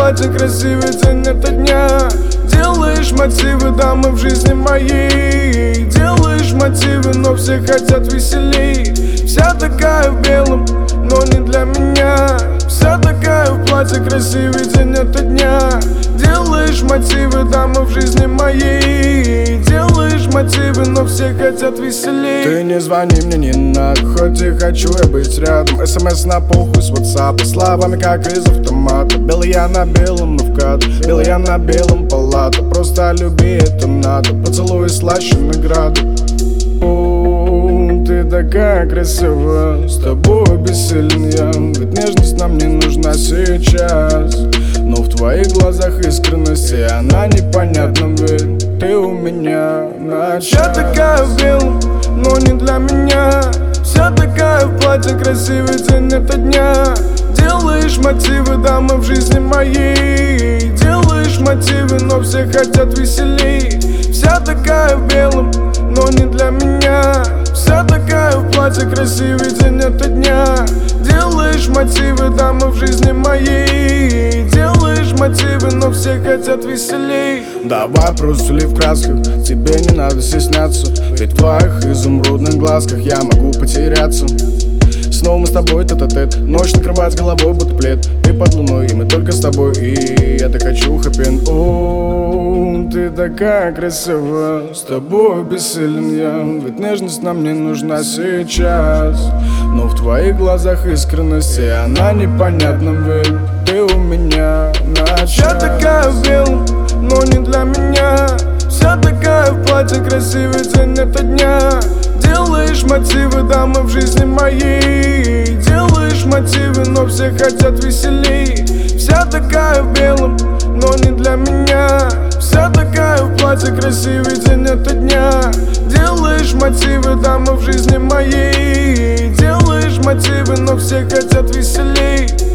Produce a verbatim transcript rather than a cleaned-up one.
платье, красивый день это дня. Делаешь мотивы, дамы в жизни моей. Делаешь мотивы, но все хотят веселей. Вся такая в белом, но не для меня. Вся такая в платье, красивый день это дня. Делаешь мотивы, дамы в жизни моей. Делаешь мотивы, но все хотят веселей. Ты не звони мне, не надо, хоть и хочу я быть рядом. СМС на похуй с ватсапа, словами как из автомата. Белый я на белом, но вкат, белый я на белом палата. Просто люби, это надо, поцелуй слаще награды. О, ты такая красивая, с тобой бессилен я. Ведь нежность нам не нужна сейчас. Но в твоих глазах искренность, и она непонятна, ведь ты у меня на час. Вся такая в белом, но не для меня. Вся такая в платье, красивый день это дня. Делаешь мотивы, дамы в жизни моей. Делаешь мотивы, но все хотят веселей. Вся такая в белом, но не для меня. Вся такая в платье, красивый день это дня. Делаешь мотивы, дамы в жизни моей. Делаешь мотивы, но все хотят веселей. Давай просули в красках, тебе не надо стесняться. Ведь в твоих изумрудных глазках я могу потеряться. Снова мы с тобой тет-а-тет, ночь накрывает головой, будто плед. Ты под луной, и мы только с тобой, и я так хочу хэппи-энд. О, ты такая красивая, с тобой бессилен я. Ведь нежность нам не нужна сейчас. Но в твоих глазах искренность, и она непонятна, ведь ты у меня на час. Вся такая в белом, но не для меня. Вся такая в платье, красивый день это дня. Делаешь мотивы, дамы в жизни моей. Делаешь мотивы, но все хотят веселей. Вся такая в белом, но не для меня. Вся такая в платье, красивый день это дня. Делаешь мотивы, дамы в жизни моей. Делаешь мотивы, но все хотят веселей.